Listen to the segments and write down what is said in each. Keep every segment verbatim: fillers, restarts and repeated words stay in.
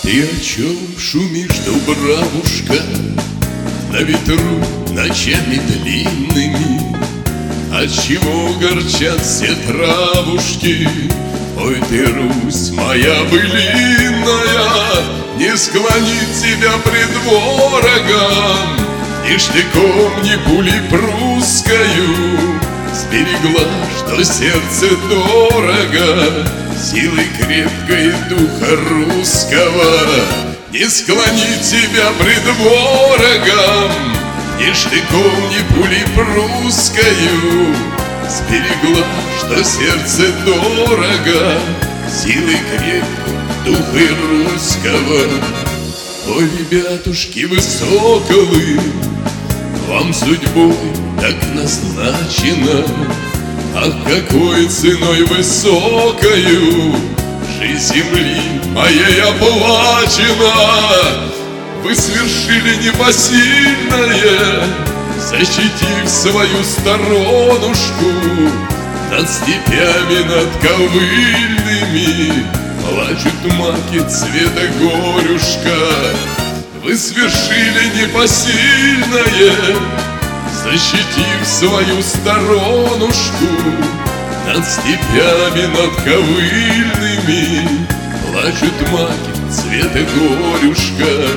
Ты о чем шумишь, дубравушка, на ветру ночами длинными? Отчего горчат все травушки? Ой, ты, Русь моя былинная, не склонит тебя пред ворогом, ни штыком, ни пулей прусскою. Сберегла, что сердце дорого, силой крепкой духа русского. Не склонит тебя пред ворогом, ни штыком, ни пулей прусскою. Сберегла, что сердце дорого, силой крепкой духа русского. Ой, ребятушки вы соколы, вам судьбой так назначено. Ах, какой ценой высокою жизнь земли моей оплачена! Вы свершили непосильное, защитив свою сторонушку. Над степями, над ковыльными плачут маки цвета горюшка. Вы свершили непосильное, защитив свою сторонушку. Над степями, над ковыльными плачут маки цвета горюшка.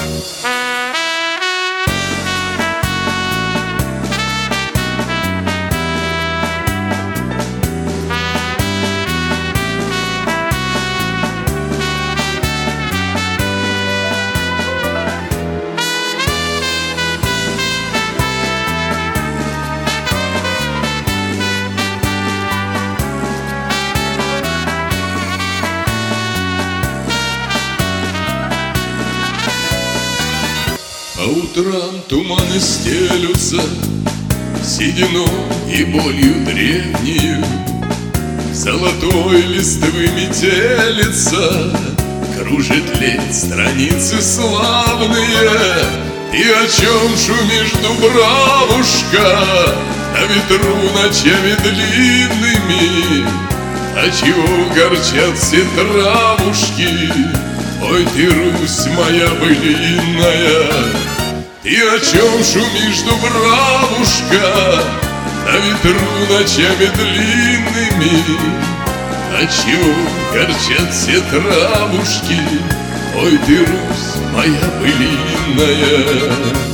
По утрам туманы стелются сединой и болью древнею. Золотой листвы метелица кружит лень страницы славные. И о чем шумишь, дубравушка, на ветру ночами длинными? А чего горчат все травушки? Ой, ты, Русь моя былинная, ты о чем шумишь, дубравушка, на ветру ночами длинными? А чего горчат все травушки? Ой, ты, Русь моя былинная.